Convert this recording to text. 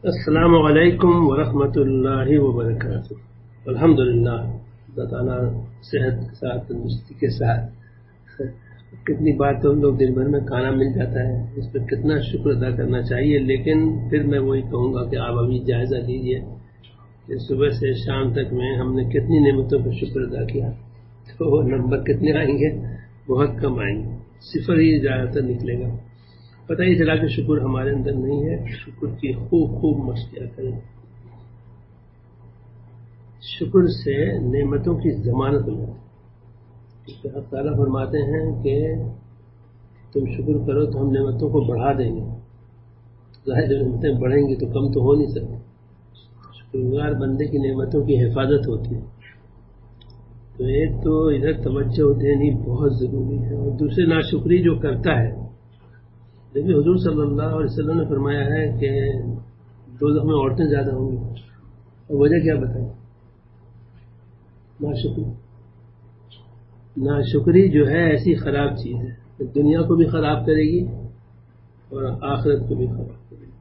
السلام علیکم ورحمۃ اللہ وبرکاتہ۔ الحمدللہ، اللہ تعالیٰ صحت کے ساتھ، تندرستی کے ساتھ کتنی بار تو لوگ دن بھر میں کھانا مل جاتا ہے، اس پر کتنا شکر ادا کرنا چاہیے۔ لیکن پھر میں وہی کہوں گا کہ آپ ابھی جائزہ لیجئے کہ صبح سے شام تک میں ہم نے کتنی نعمتوں پر شکر ادا کیا، تو وہ نمبر کتنے آئیں گے؟ بہت کم آئیں گے، صفر ہی زیادہ تر نکلے گا۔ پتہ ہی چلا کہ شکر ہمارے اندر نہیں ہے۔ شکر کی خوب مشقیں کریں۔ شکر سے نعمتوں کی ضمانت ہو جاتی ہے۔ اللہ تعالیٰ فرماتے ہیں کہ تم شکر کرو تو ہم نعمتوں کو بڑھا دیں گے۔ ظاہر جب نعمتیں بڑھیں گی تو کم تو ہو نہیں سکتے۔ شکرگزار بندے کی نعمتوں کی حفاظت ہوتی ہے۔ تو ایک تو ادھر توجہ دینی بہت ضروری ہے، اور دوسرے ناشکری جو کرتا ہے، دیکھیے حضور صلی اللہ علیہ وسلم نے فرمایا ہے کہ دوزخ میں عورتیں زیادہ ہوں گی، اور وجہ کیا بتائیں؟ ناشکری۔ ناشکری جو ہے ایسی خراب چیز ہے کہ دنیا کو بھی خراب کرے گی اور آخرت کو بھی خراب کرے گی۔